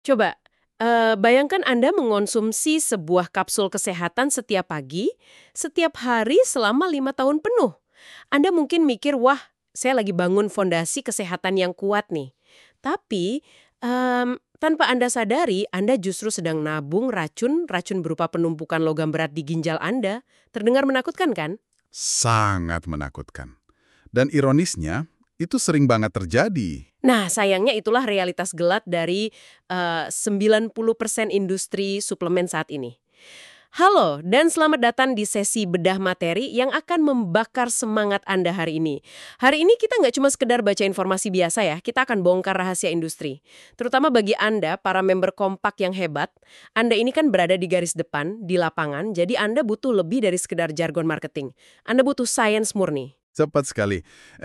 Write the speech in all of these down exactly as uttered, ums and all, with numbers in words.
Coba, eh, bayangkan Anda mengonsumsi sebuah kapsul kesehatan setiap pagi, setiap hari selama lima tahun penuh. Anda mungkin mikir, wah, saya lagi bangun fondasi kesehatan yang kuat nih. Tapi, em, tanpa Anda sadari, Anda justru sedang nabung racun, racun berupa penumpukan logam berat di ginjal Anda. Terdengar menakutkan kan? Sangat menakutkan. Dan ironisnya, itu sering banget terjadi. Nah, sayangnya itulah realitas gelap dari eh, sembilan puluh persen industri suplemen saat ini. Halo, dan selamat datang di sesi bedah materi yang akan membakar semangat Anda hari ini. Hari ini kita nggak cuma sekedar baca informasi biasa ya, kita akan bongkar rahasia industri. Terutama bagi Anda, para member kompak yang hebat, Anda ini kan berada di garis depan, di lapangan, jadi Anda butuh lebih dari sekedar jargon marketing. Anda butuh sains murni. Cepat sekali.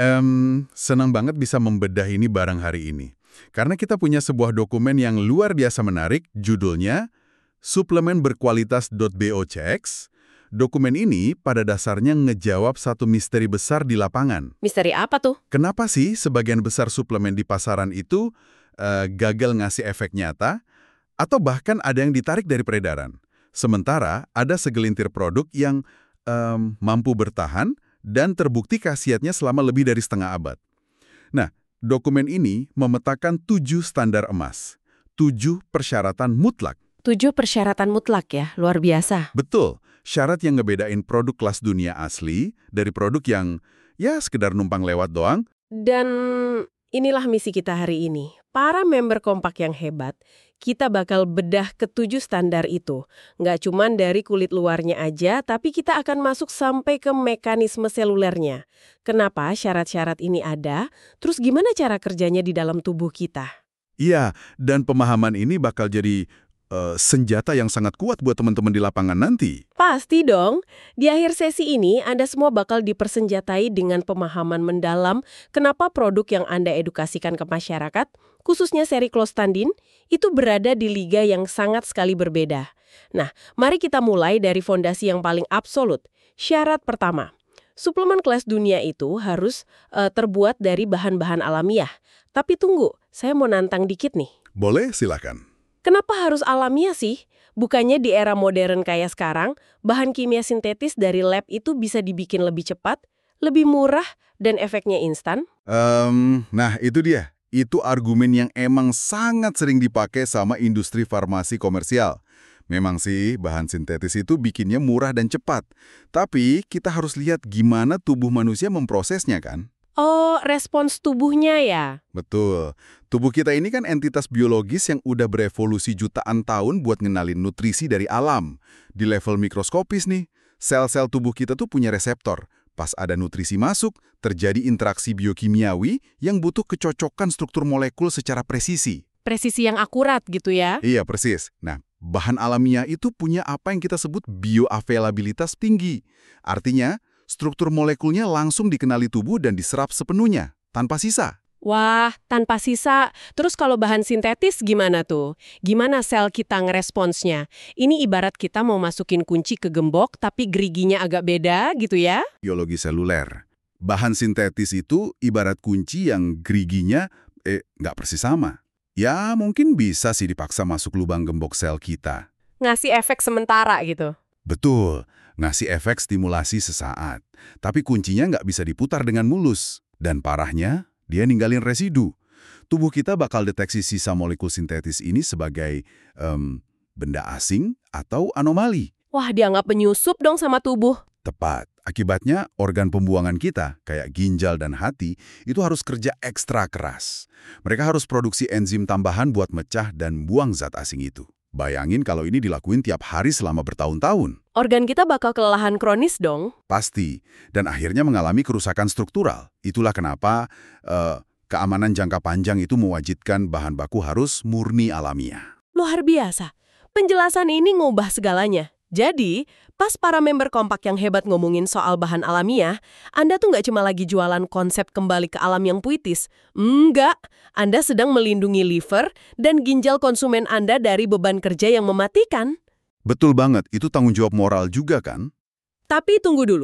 Em, senang banget bisa membedah ini bareng hari ini. Karena kita punya sebuah dokumen yang luar biasa menarik, judulnya Suplemen Berkualitas .bocex. Dokumen ini pada dasarnya ngejawab satu misteri besar di lapangan. Misteri apa tuh? Kenapa sih sebagian besar suplemen di pasaran itu eh, gagal ngasih efek nyata, atau bahkan ada yang ditarik dari peredaran? Sementara ada segelintir produk yang em, mampu bertahan dan terbukti khasiatnya selama lebih dari setengah abad. Nah, dokumen ini memetakan tujuh standar emas, tujuh persyaratan mutlak. Tujuh persyaratan mutlak ya, luar biasa. Betul, syarat yang ngebedain produk kelas dunia asli dari produk yang ya sekedar numpang lewat doang. Dan inilah misi kita hari ini. Para member kompak yang hebat, kita bakal bedah ketujuh standar itu. Nggak cuman dari kulit luarnya aja, tapi kita akan masuk sampai ke mekanisme selulernya. Kenapa syarat-syarat ini ada? Terus gimana cara kerjanya di dalam tubuh kita? Iya, dan pemahaman ini bakal jadi eh, senjata yang sangat kuat buat teman-teman di lapangan nanti. Pasti dong. Di akhir sesi ini, Anda semua bakal dipersenjatai dengan pemahaman mendalam kenapa produk yang Anda edukasikan ke masyarakat, khususnya seri Clostandin, itu berada di liga yang sangat sekali berbeda. Nah, mari kita mulai dari fondasi yang paling absolut. Syarat pertama, suplemen kelas dunia itu harus eh, terbuat dari bahan-bahan alamiah. Tapi tunggu, saya mau nantang dikit nih. Boleh, silakan. Kenapa harus alamiah sih? Bukannya di era modern kayak sekarang, bahan kimia sintetis dari lab itu bisa dibikin lebih cepat, lebih murah, dan efeknya instan? Em, nah, itu dia. Itu argumen yang emang sangat sering dipakai sama industri farmasi komersial. Memang sih, bahan sintetis itu bikinnya murah dan cepat. Tapi kita harus lihat gimana tubuh manusia memprosesnya kan? Oh, respons tubuhnya ya? Betul. Tubuh kita ini kan entitas biologis yang udah berevolusi jutaan tahun buat ngenalin nutrisi dari alam. Di level mikroskopis nih, sel-sel tubuh kita tuh punya reseptor. Pas ada nutrisi masuk, terjadi interaksi biokimiawi yang butuh kecocokan struktur molekul secara presisi. Presisi yang akurat gitu ya? Iya, persis. Nah, bahan alamiah itu punya apa yang kita sebut bioavailabilitas tinggi. Artinya, struktur molekulnya langsung dikenali tubuh dan diserap sepenuhnya, tanpa sisa. Wah, tanpa sisa. Terus kalau bahan sintetis gimana tuh? Gimana sel kita ngeresponsnya? Ini ibarat kita mau masukin kunci ke gembok, tapi geriginya agak beda gitu ya? Biologi seluler. Bahan sintetis itu ibarat kunci yang geriginya eh, nggak persis sama. Ya, mungkin bisa sih dipaksa masuk lubang gembok sel kita. Ngasih efek sementara gitu. Betul, ngasih efek stimulasi sesaat. Tapi kuncinya nggak bisa diputar dengan mulus. Dan parahnya, dia ninggalin residu. Tubuh kita bakal deteksi sisa molekul sintetis ini sebagai em, benda asing atau anomali. Wah, dianggap penyusup dong sama tubuh. Tepat. Akibatnya, organ pembuangan kita, kayak ginjal dan hati, itu harus kerja ekstra keras. Mereka harus produksi enzim tambahan buat mecah dan buang zat asing itu. Bayangin kalau ini dilakuin tiap hari selama bertahun-tahun. Organ kita bakal kelelahan kronis dong. Pasti. Dan akhirnya mengalami kerusakan struktural. Itulah kenapa eh, keamanan jangka panjang itu mewajibkan bahan baku harus murni alamiah. Luar biasa. Penjelasan ini ngubah segalanya. Jadi, pas para member kompak yang hebat ngomongin soal bahan alamiah, Anda tuh nggak cuma lagi jualan konsep kembali ke alam yang puitis. Enggak, Anda sedang melindungi liver dan ginjal konsumen Anda dari beban kerja yang mematikan. Betul banget, itu tanggung jawab moral juga kan? Tapi tunggu dulu,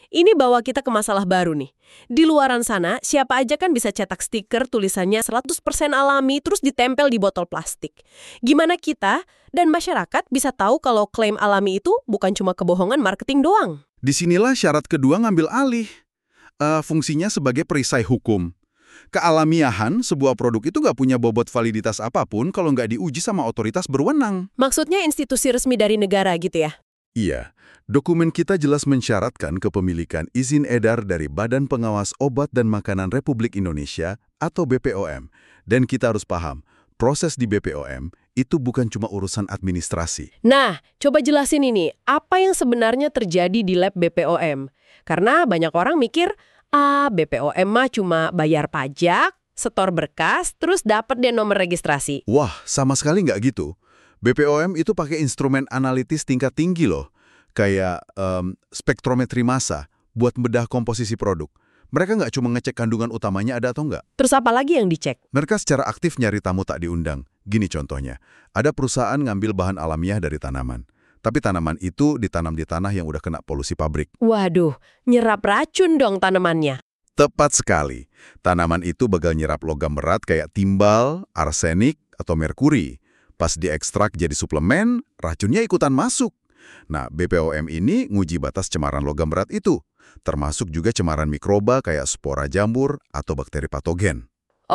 Ini bawa kita ke masalah baru nih. Di luaran sana, siapa aja kan bisa cetak stiker tulisannya seratus persen alami terus ditempel di botol plastik. Gimana kita dan masyarakat bisa tahu kalau klaim alami itu bukan cuma kebohongan marketing doang? Disinilah syarat kedua ngambil alih. Eh, fungsinya sebagai perisai hukum. Kealamiahan sebuah produk itu nggak punya bobot validitas apapun kalau nggak diuji sama otoritas berwenang. Maksudnya institusi resmi dari negara gitu ya? Iya, dokumen kita jelas mensyaratkan kepemilikan izin edar dari Badan Pengawas Obat dan Makanan Republik Indonesia atau B P O M. Dan kita harus paham, proses di B P O M itu bukan cuma urusan administrasi. Nah, coba jelasin ini, apa yang sebenarnya terjadi di lab B P O M? Karena banyak orang mikir, ah B P O M mah cuma bayar pajak, setor berkas, terus dapat deh nomor registrasi. Wah, sama sekali nggak gitu. B P O M itu pakai instrumen analitis tingkat tinggi loh, kayak um, spektrometri massa buat bedah komposisi produk. Mereka nggak cuma ngecek kandungan utamanya ada atau nggak. Terus apa lagi yang dicek? Mereka secara aktif nyari tamu tak diundang. Gini contohnya, ada perusahaan ngambil bahan alamiah dari tanaman. Tapi tanaman itu ditanam di tanah yang udah kena polusi pabrik. Waduh, nyerap racun dong tanamannya. Tepat sekali. Tanaman itu bakal nyerap logam berat kayak timbal, arsenik, atau merkuri. Pas diekstrak jadi suplemen, racunnya ikutan masuk. Nah, B P O M ini nguji batas cemaran logam berat itu. Termasuk juga cemaran mikroba kayak spora jamur atau bakteri patogen.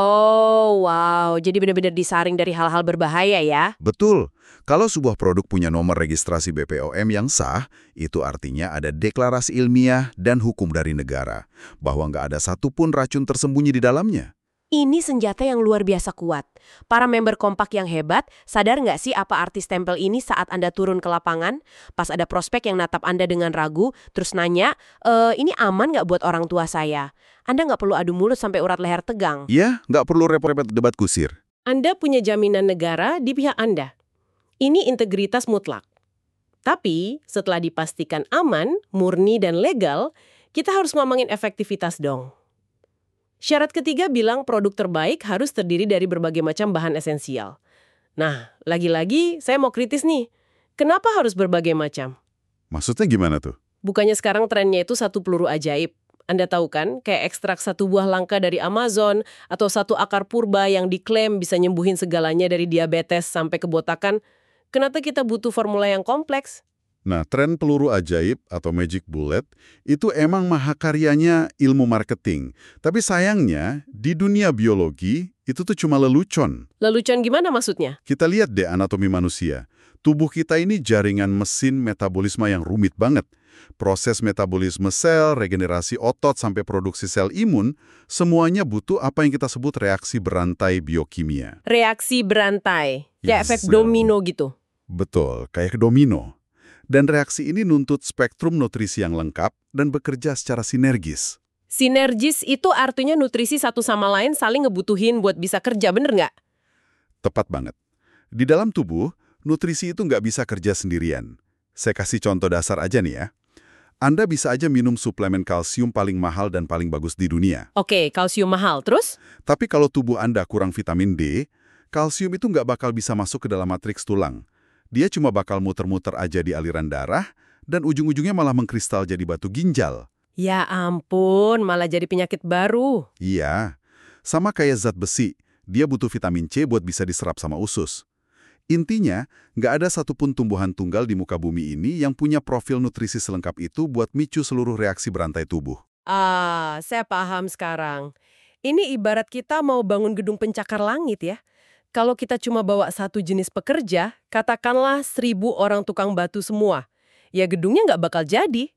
Oh, wow. Jadi benar-benar disaring dari hal-hal berbahaya ya? Betul. Kalau sebuah produk punya nomor registrasi B P O M yang sah, itu artinya ada deklarasi ilmiah dan hukum dari negara, bahwa nggak ada satupun racun tersembunyi di dalamnya. Ini senjata yang luar biasa kuat. Para member kompak yang hebat, sadar nggak sih apa arti stempel ini saat Anda turun ke lapangan? Pas ada prospek yang natap Anda dengan ragu, terus nanya, e, ini aman nggak buat orang tua saya? Anda nggak perlu adu mulut sampai urat leher tegang. Ya, nggak perlu repot-repot debat kusir. Anda punya jaminan negara di pihak Anda. Ini integritas mutlak. Tapi, setelah dipastikan aman, murni, dan legal, kita harus ngomongin efektivitas dong. Syarat ketiga bilang produk terbaik harus terdiri dari berbagai macam bahan esensial. Nah, lagi-lagi saya mau kritis nih. Kenapa harus berbagai macam? Maksudnya gimana tuh? Bukannya sekarang trennya itu satu peluru ajaib. Anda tahu kan, kayak ekstrak satu buah langka dari Amazon atau satu akar purba yang diklaim bisa nyembuhin segalanya dari diabetes sampai kebotakan. Kenapa kita butuh formula yang kompleks? Nah, tren peluru ajaib atau magic bullet itu emang mahakaryanya ilmu marketing. Tapi sayangnya, di dunia biologi itu tuh cuma lelucon. Lelucon gimana maksudnya? Kita lihat deh anatomi manusia. Tubuh kita ini jaringan mesin metabolisme yang rumit banget. Proses metabolisme sel, regenerasi otot, sampai produksi sel imun, semuanya butuh apa yang kita sebut reaksi berantai biokimia. Reaksi berantai, kayak Yes, efek sel. domino gitu. Betul, kayak domino. Dan reaksi ini nuntut spektrum nutrisi yang lengkap dan bekerja secara sinergis. Sinergis itu artinya nutrisi satu sama lain saling ngebutuhin buat bisa kerja, bener nggak? Tepat banget. Di dalam tubuh, nutrisi itu nggak bisa kerja sendirian. Saya kasih contoh dasar aja nih ya. Anda bisa aja minum suplemen kalsium paling mahal dan paling bagus di dunia. Oke, kalsium mahal. Terus? Tapi kalau tubuh Anda kurang vitamin D, kalsium itu nggak bakal bisa masuk ke dalam matriks tulang. Dia cuma bakal muter-muter aja di aliran darah, dan ujung-ujungnya malah mengkristal jadi batu ginjal. Ya ampun, malah jadi penyakit baru. Iya, sama kayak zat besi, dia butuh vitamin C buat bisa diserap sama usus. Intinya, nggak ada satupun tumbuhan tunggal di muka bumi ini yang punya profil nutrisi selengkap itu buat micu seluruh reaksi berantai tubuh. Ah, saya paham sekarang. Ini ibarat kita mau bangun gedung pencakar langit ya. Kalau kita cuma bawa satu jenis pekerja, katakanlah seribu orang tukang batu semua. Ya gedungnya nggak bakal jadi.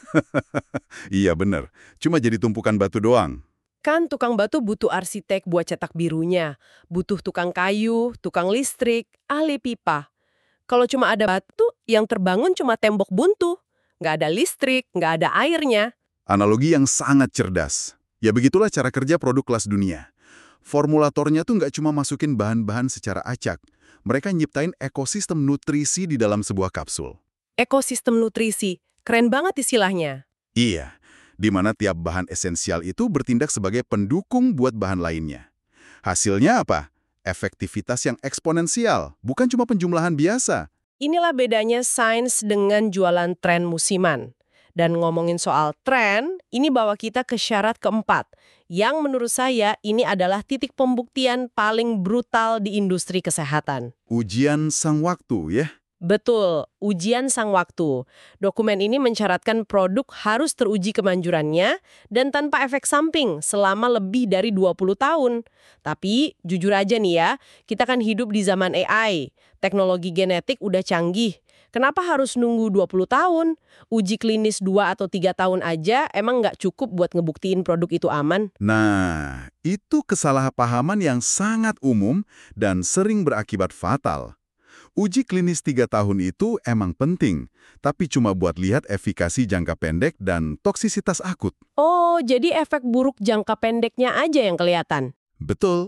Iya bener, cuma jadi tumpukan batu doang. Kan tukang batu butuh arsitek buat cetak birunya, butuh tukang kayu, tukang listrik, ahli pipa. Kalau cuma ada batu, yang terbangun cuma tembok buntu. Nggak ada listrik, nggak ada airnya. Analogi yang sangat cerdas. Ya begitulah cara kerja produk kelas dunia. Formulatornya tuh nggak cuma masukin bahan-bahan secara acak. Mereka nyiptain ekosistem nutrisi di dalam sebuah kapsul. Ekosistem nutrisi, keren banget istilahnya. Iya, di mana tiap bahan esensial itu bertindak sebagai pendukung buat bahan lainnya. Hasilnya apa? Efektivitas yang eksponensial, bukan cuma penjumlahan biasa. Inilah bedanya sains dengan jualan tren musiman. Dan ngomongin soal tren, ini bawa kita ke syarat keempat, yang menurut saya ini adalah titik pembuktian paling brutal di industri kesehatan. Ujian sang waktu ya. Betul, ujian sang waktu. Dokumen ini mensyaratkan produk harus teruji kemanjurannya dan tanpa efek samping selama lebih dari dua puluh tahun. Tapi, jujur aja nih ya, kita kan hidup di zaman A I. Teknologi genetik udah canggih. Kenapa harus nunggu dua puluh tahun? Uji klinis dua atau tiga tahun aja emang nggak cukup buat ngebuktiin produk itu aman? Nah, itu kesalahpahaman yang sangat umum dan sering berakibat fatal. Uji klinis tiga tahun itu emang penting, tapi cuma buat lihat efikasi jangka pendek dan toksisitas akut. Oh, jadi efek buruk jangka pendeknya aja yang kelihatan? Betul,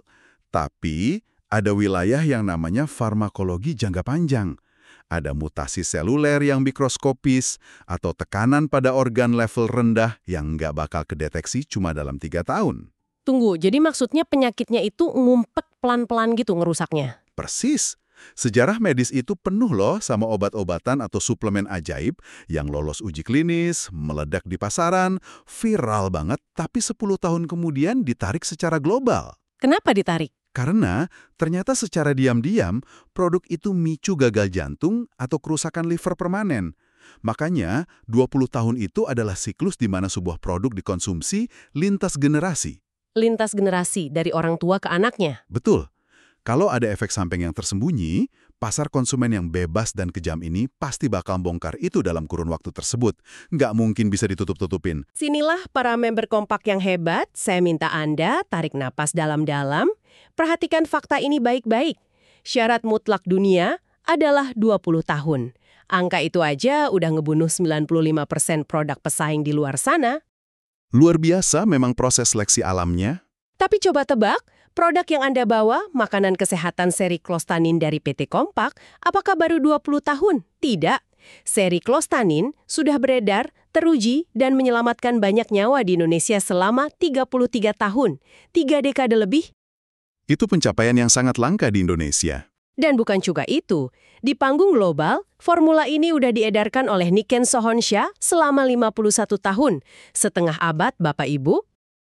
tapi ada wilayah yang namanya farmakologi jangka panjang. Ada mutasi seluler yang mikroskopis, atau tekanan pada organ level rendah yang nggak bakal kedeteksi cuma dalam tiga tahun. Tunggu, jadi maksudnya penyakitnya itu ngumpet pelan-pelan gitu ngerusaknya? Persis. Sejarah medis itu penuh loh sama obat-obatan atau suplemen ajaib yang lolos uji klinis, meledak di pasaran, viral banget, tapi sepuluh tahun kemudian ditarik secara global. Kenapa ditarik? Karena ternyata secara diam-diam produk itu micu gagal jantung atau kerusakan liver permanen. Makanya dua puluh tahun itu adalah siklus di mana sebuah produk dikonsumsi lintas generasi. Lintas generasi dari orang tua ke anaknya? Betul. Kalau ada efek samping yang tersembunyi, pasar konsumen yang bebas dan kejam ini pasti bakal bongkar itu dalam kurun waktu tersebut. Nggak mungkin bisa ditutup-tutupin. Sinilah para member kompak yang hebat, saya minta Anda tarik napas dalam-dalam, perhatikan fakta ini baik-baik. Syarat mutlak dunia adalah dua puluh tahun. Angka itu aja udah ngebunuh sembilan puluh lima persen produk pesaing di luar sana. Luar biasa memang proses seleksi alamnya. Tapi coba tebak, produk yang Anda bawa, makanan kesehatan seri Clostanin dari P T Kompak, apakah baru dua puluh tahun? Tidak. Seri Clostanin sudah beredar, teruji, dan menyelamatkan banyak nyawa di Indonesia selama tiga puluh tiga tahun. Tiga dekade lebih. Itu pencapaian yang sangat langka di Indonesia. Dan bukan juga itu. Di panggung global, formula ini udah diedarkan oleh Niken Sohonsha selama lima puluh satu tahun. Setengah abad, Bapak Ibu.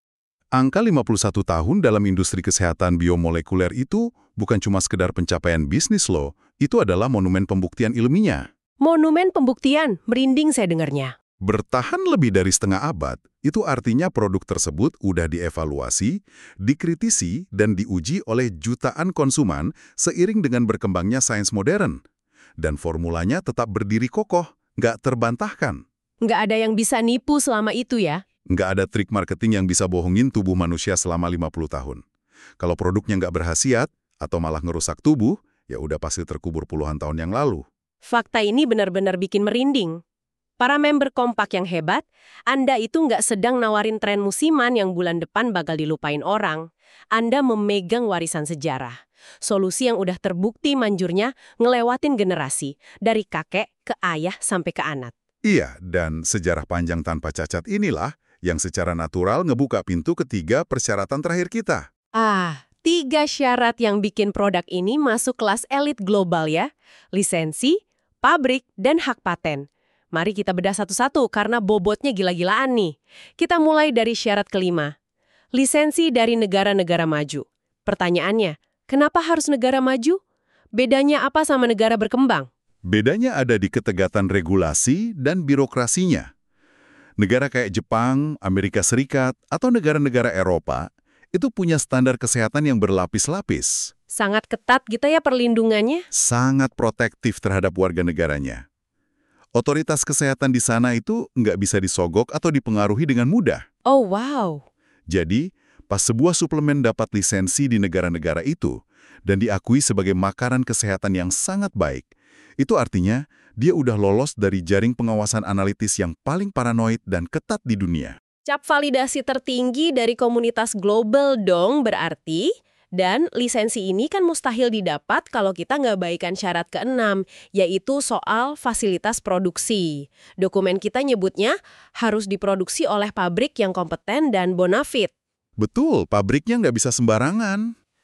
Angka lima puluh satu tahun dalam industri kesehatan biomolekuler itu bukan cuma sekedar pencapaian bisnis loh, itu adalah monumen pembuktian ilmiah. Monumen pembuktian, merinding saya dengarnya. Bertahan lebih dari setengah abad, itu artinya produk tersebut udah dievaluasi, dikritisi, dan diuji oleh jutaan konsumen seiring dengan berkembangnya sains modern. Dan formulanya tetap berdiri kokoh, nggak terbantahkan. Nggak ada yang bisa nipu selama itu ya? Nggak ada trik marketing yang bisa bohongin tubuh manusia selama lima puluh tahun. Kalau produknya nggak berkhasiat atau malah ngerusak tubuh, ya udah pasti terkubur puluhan tahun yang lalu. Fakta ini benar-benar bikin merinding. Para member kompak yang hebat, Anda itu nggak sedang nawarin tren musiman yang bulan depan bakal dilupain orang. Anda memegang warisan sejarah. Solusi yang udah terbukti manjurnya ngelewatin generasi, dari kakek ke ayah sampai ke anak. Iya, dan sejarah panjang tanpa cacat inilah yang secara natural ngebuka pintu ketiga persyaratan terakhir kita. Ah, tiga syarat yang bikin produk ini masuk kelas elit global ya. Lisensi, pabrik, dan hak paten. Mari kita bedah satu-satu karena bobotnya gila-gilaan nih. Kita mulai dari syarat kelima. Lisensi dari negara-negara maju. Pertanyaannya, kenapa harus negara maju? Bedanya apa sama negara berkembang? Bedanya ada di ketegatan regulasi dan birokrasinya. Negara kayak Jepang, Amerika Serikat, atau negara-negara Eropa itu punya standar kesehatan yang berlapis-lapis. Sangat ketat gitu ya perlindungannya? Sangat protektif terhadap warga negaranya. Otoritas kesehatan di sana itu nggak bisa disogok atau dipengaruhi dengan mudah. Oh wow. Jadi, pas sebuah suplemen dapat lisensi di negara-negara itu dan diakui sebagai makanan kesehatan yang sangat baik, itu artinya dia udah lolos dari jaring pengawasan analitis yang paling paranoid dan ketat di dunia. Cap validasi tertinggi dari komunitas global dong berarti. Dan lisensi ini kan mustahil didapat kalau kita nggak baikan syarat keenam, yaitu soal fasilitas produksi. Dokumen kita nyebutnya harus diproduksi oleh pabrik yang kompeten dan bonafit. Betul, pabriknya nggak bisa sembarangan.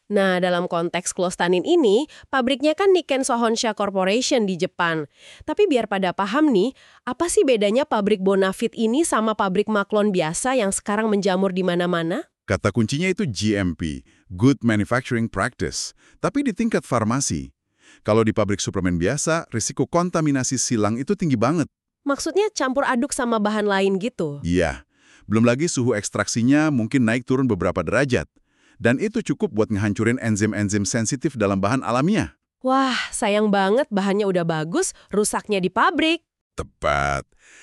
Nah, dalam konteks clostanin ini, pabriknya kan Nikken Sohonsha Corporation di Jepang. Tapi biar pada paham nih, apa sih bedanya pabrik Bonafit ini sama pabrik Maklon biasa yang sekarang menjamur di mana-mana? Kata kuncinya itu G M P, Good Manufacturing Practice, tapi di tingkat farmasi. Kalau di pabrik suplemen biasa, risiko kontaminasi silang itu tinggi banget. Maksudnya campur aduk sama bahan lain gitu? Iya, belum lagi suhu ekstraksinya mungkin naik turun beberapa derajat. Dan itu cukup buat ngehancurin enzim-enzim sensitif dalam bahan alamiah. Wah, sayang banget bahannya udah bagus, rusaknya di pabrik. Tepat.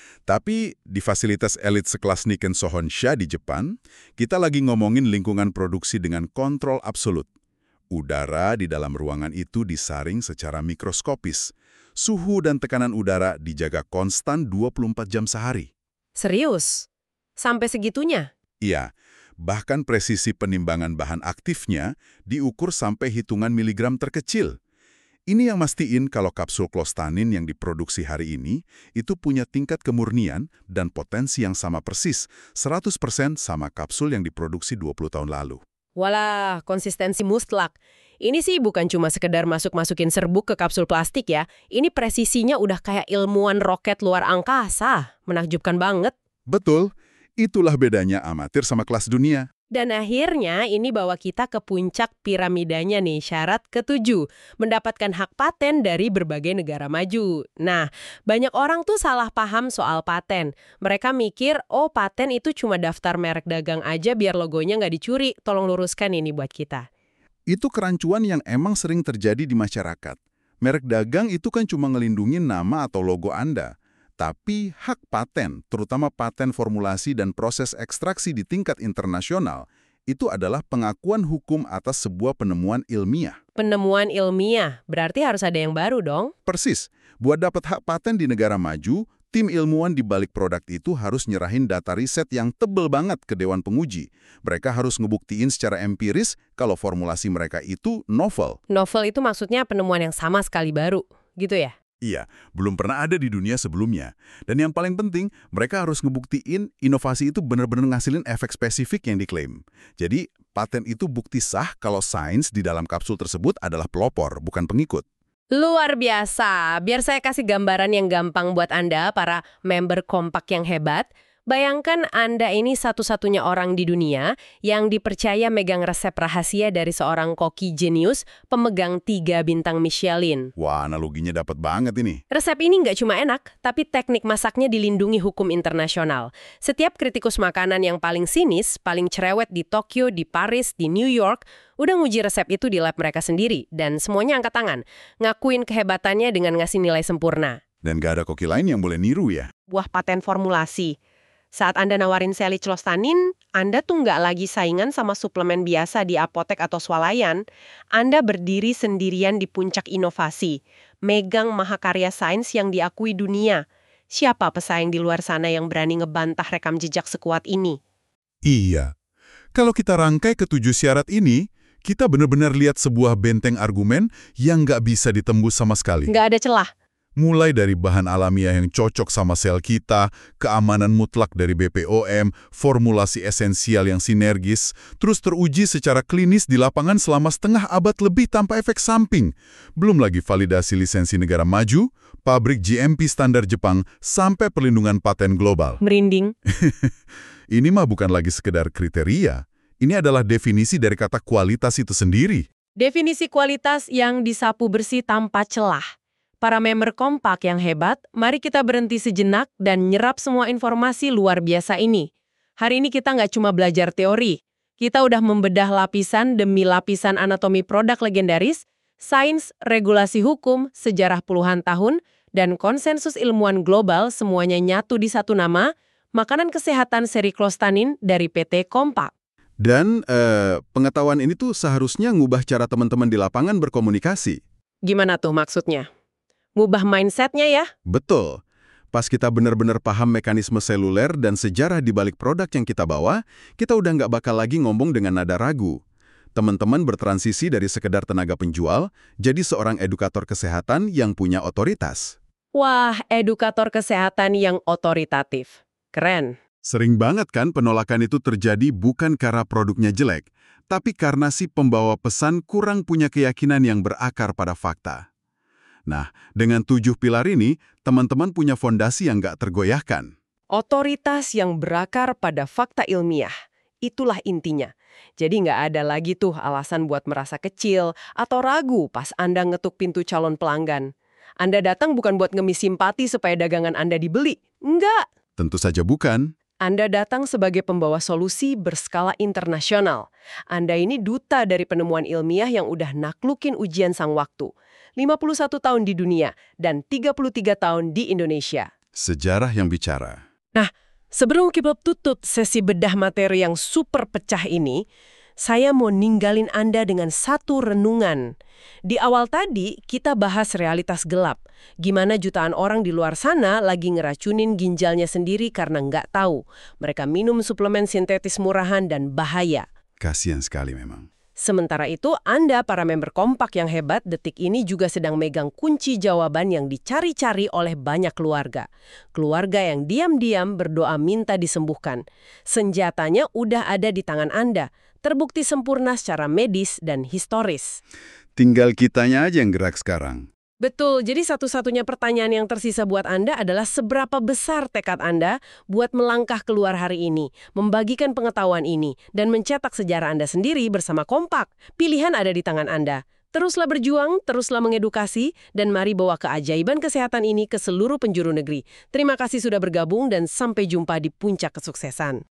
Tapi di fasilitas elit sekelas Nikken Sohonsha di Jepang, kita lagi ngomongin lingkungan produksi dengan kontrol absolut. Udara di dalam ruangan itu disaring secara mikroskopis. Suhu dan tekanan udara dijaga konstan dua puluh empat jam sehari. Serius? Sampai segitunya? Iya, bahkan presisi penimbangan bahan aktifnya diukur sampai hitungan miligram terkecil. Ini yang mastiin kalau kapsul clostanin yang diproduksi hari ini itu punya tingkat kemurnian dan potensi yang sama persis, seratus persen sama kapsul yang diproduksi dua puluh tahun lalu. Walah, konsistensi mutlak. Ini sih bukan cuma sekedar masuk-masukin serbuk ke kapsul plastik ya. Ini presisinya udah kayak ilmuwan roket luar angkasa. Menakjubkan banget. Betul, itulah bedanya amatir sama kelas dunia. Dan akhirnya ini bawa kita ke puncak piramidanya nih, syarat ketujuh, mendapatkan hak paten dari berbagai negara maju. Nah, banyak orang tuh salah paham soal paten. Mereka mikir, oh paten itu cuma daftar merek dagang aja biar logonya nggak dicuri. Tolong luruskan ini buat kita. Itu kerancuan yang emang sering terjadi di masyarakat. Merek dagang itu kan cuma ngelindungi nama atau logo Anda. Tapi hak paten, terutama paten formulasi dan proses ekstraksi di tingkat internasional, itu adalah pengakuan hukum atas sebuah penemuan ilmiah. Penemuan ilmiah, berarti harus ada yang baru dong? Persis, buat dapat hak paten di negara maju, tim ilmuwan di balik produk itu harus nyerahin data riset yang tebel banget ke Dewan Penguji. Mereka harus ngebuktiin secara empiris kalau formulasi mereka itu novel. Novel itu maksudnya penemuan yang sama sekali baru, gitu ya? Iya, belum pernah ada di dunia sebelumnya. Dan yang paling penting, mereka harus ngebuktiin inovasi itu benar-benar ngasilin efek spesifik yang diklaim. Jadi, paten itu bukti sah kalau sains di dalam kapsul tersebut adalah pelopor, bukan pengikut. Luar biasa. Biar saya kasih gambaran yang gampang buat Anda, para member kompak yang hebat. Bayangkan Anda ini satu-satunya orang di dunia yang dipercaya megang resep rahasia dari seorang koki jenius pemegang tiga bintang Michelin. Wah, analoginya dapat banget ini. Resep ini nggak cuma enak, tapi teknik masaknya dilindungi hukum internasional. Setiap kritikus makanan yang paling sinis, paling cerewet di Tokyo, di Paris, di New York, udah nguji resep itu di lab mereka sendiri. Dan semuanya angkat tangan, ngakuin kehebatannya dengan ngasih nilai sempurna. Dan gak ada koki lain yang boleh niru ya. Buah paten formulasi. Saat Anda nawarin seli clostanin, Anda tuh nggak lagi saingan sama suplemen biasa di apotek atau swalayan. Anda berdiri sendirian di puncak inovasi, megang mahakarya sains yang diakui dunia. Siapa pesaing di luar sana yang berani ngebantah rekam jejak sekuat ini? Iya. Kalau kita rangkai ketujuh syarat ini, kita benar-benar lihat sebuah benteng argumen yang nggak bisa ditembus sama sekali. Nggak ada celah. Mulai dari bahan alamiah yang cocok sama sel kita, keamanan mutlak dari B P O M, formulasi esensial yang sinergis, terus teruji secara klinis di lapangan selama setengah abad lebih tanpa efek samping. Belum lagi validasi lisensi negara maju, pabrik G M P standar Jepang, sampai perlindungan paten global. Merinding. Ini mah bukan lagi sekedar kriteria. Ini adalah definisi dari kata kualitas itu sendiri. Definisi kualitas yang disapu bersih tanpa celah. Para member kompak yang hebat, mari kita berhenti sejenak dan nyerap semua informasi luar biasa ini. Hari ini kita nggak cuma belajar teori, kita udah membedah lapisan demi lapisan anatomi produk legendaris, sains, regulasi hukum, sejarah puluhan tahun, dan konsensus ilmuwan global semuanya nyatu di satu nama, makanan kesehatan seri clostanin dari P T Kompak. Dan eh, pengetahuan ini tuh seharusnya ngubah cara teman-teman di lapangan berkomunikasi. Gimana tuh maksudnya? Ngubah mindsetnya ya? Betul. Pas kita benar-benar paham mekanisme seluler dan sejarah di balik produk yang kita bawa, kita udah nggak bakal lagi ngomong dengan nada ragu. Teman-teman bertransisi dari sekedar tenaga penjual, jadi seorang edukator kesehatan yang punya otoritas. Wah, edukator kesehatan yang otoritatif. Keren. Sering banget kan penolakan itu terjadi bukan karena produknya jelek, tapi karena si pembawa pesan kurang punya keyakinan yang berakar pada fakta. Nah, dengan tujuh pilar ini, teman-teman punya fondasi yang nggak tergoyahkan. Otoritas yang berakar pada fakta ilmiah. Itulah intinya. Jadi nggak ada lagi tuh alasan buat merasa kecil atau ragu pas Anda ngetuk pintu calon pelanggan. Anda datang bukan buat ngemis simpati supaya dagangan Anda dibeli. Enggak. Tentu saja bukan. Anda datang sebagai pembawa solusi berskala internasional. Anda ini duta dari penemuan ilmiah yang udah naklukin ujian sang waktu. lima puluh satu tahun di dunia dan tiga puluh tiga tahun di Indonesia. Sejarah yang bicara. Nah, sebelum kita tutup sesi bedah materi yang super pecah ini, saya mau ninggalin Anda dengan satu renungan. Di awal tadi, kita bahas realitas gelap. Gimana jutaan orang di luar sana lagi ngeracunin ginjalnya sendiri karena nggak tahu. Mereka minum suplemen sintetis murahan dan bahaya. Kasian sekali memang. Sementara itu, Anda, para member kompak yang hebat, detik ini juga sedang megang kunci jawaban yang dicari-cari oleh banyak keluarga. Keluarga yang diam-diam berdoa minta disembuhkan. Senjatanya udah ada di tangan Anda, terbukti sempurna secara medis dan historis. Tinggal kitanya aja yang gerak sekarang. Betul, jadi satu-satunya pertanyaan yang tersisa buat Anda adalah seberapa besar tekad Anda buat melangkah keluar hari ini, membagikan pengetahuan ini, dan mencetak sejarah Anda sendiri bersama Kompak. Pilihan ada di tangan Anda. Teruslah berjuang, teruslah mengedukasi, dan mari bawa keajaiban kesehatan ini ke seluruh penjuru negeri. Terima kasih sudah bergabung dan sampai jumpa di puncak kesuksesan.